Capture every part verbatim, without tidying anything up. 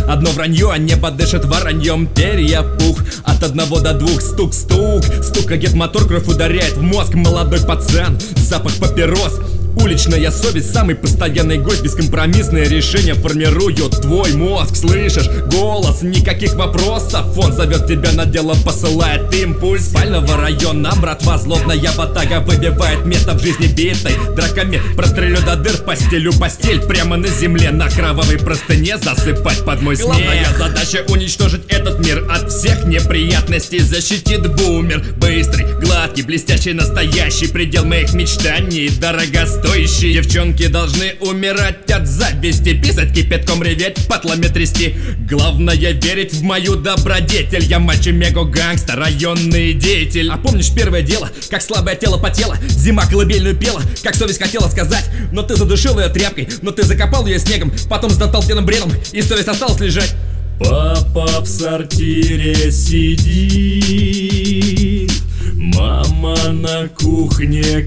Одно вранье, а небо дышит вороньем. Перья пух, от одного до двух. Стук-стук, стукает мотор, кровь ударяет в мозг. Молодой пацан, запах папирос. Уличная совесть, самый постоянный гость. Бескомпромиссные решения формируют твой мозг. Слышишь голос, никаких вопросов. Он зовет тебя на дело, посылает импульс. Спального района, братва, злобная ватага выбивает место в жизни битой драками. Прострелю до дыр, постелю постель прямо на земле. На кровавой простыне засыпать под мой смех. Главная задача уничтожить этот мир от всех неприятностей. Защитит бумер, быстрый, гладкий, блестящий, настоящий. Предел моих мечтаний, дорогостоящий. Девчонки должны умирать от зависти, писать кипятком, реветь, патлами трясти. Главное верить в мою добродетель. Я мачо-мего-гангстер, районный деятель. А помнишь первое дело, как слабое тело потело? Зима колыбельную пела, как совесть хотела сказать. Но ты задушил ее тряпкой, но ты закопал ее снегом. Потом сдотал пьяным бредом, и совесть осталась лежать. Папа в сортире сидит, мама на кухне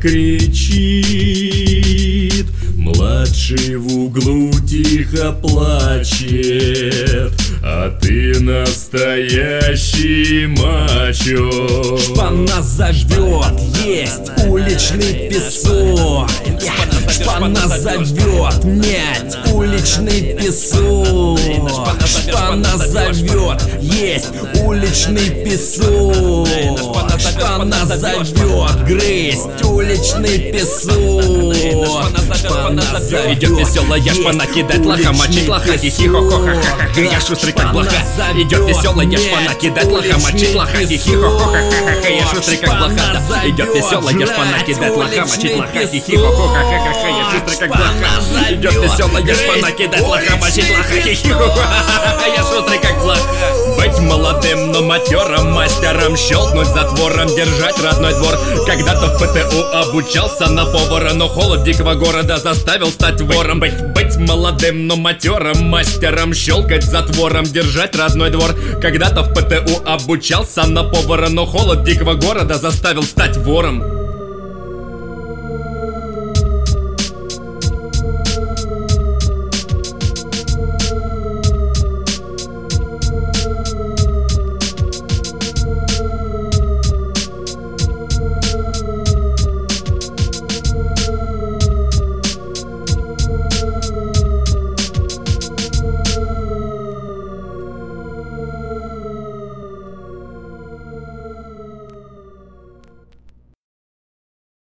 кричит, младший в углу тихо плачет, а ты настоящий мачо. Шпана зовет, есть уличный песок. Шпана зовет, медь, уличный песок. Шпана зовет, есть уличный песок. Шпана зовет, грызть уличный песок. Шпана зовет, идет веселая шпана, кидать лоха, мочить лоха, хихи-хо-хо-ха-ха-ха. Я шустрый как блоха. Идет веселая шпана, кидать лоха, мочить лоха, хихи-хо-хо-ха-ха-ха. Я шустрый как блоха. Идет веселая шпана, кидать лоха, мочить лоха, хихи-хо-хо-ха-ха-ха. Я шустрый как блоха. Идет веселая шпана, кидать лоха, мочить лоха, хихи-хо-хо-ха-ха. Я шустрый как блоха. Быть молодым, но матерым, мастером, щелкнуть затвором, держать родной двор. Когда-то в ПТУ обучался на повара, но холод дикого города заставил стать вором. Быть, быть молодым, но матерым, мастером, щелкать затвором, держать родной двор. Когда-то в ПТУ обучался на повара, но холод дикого города заставил стать вором.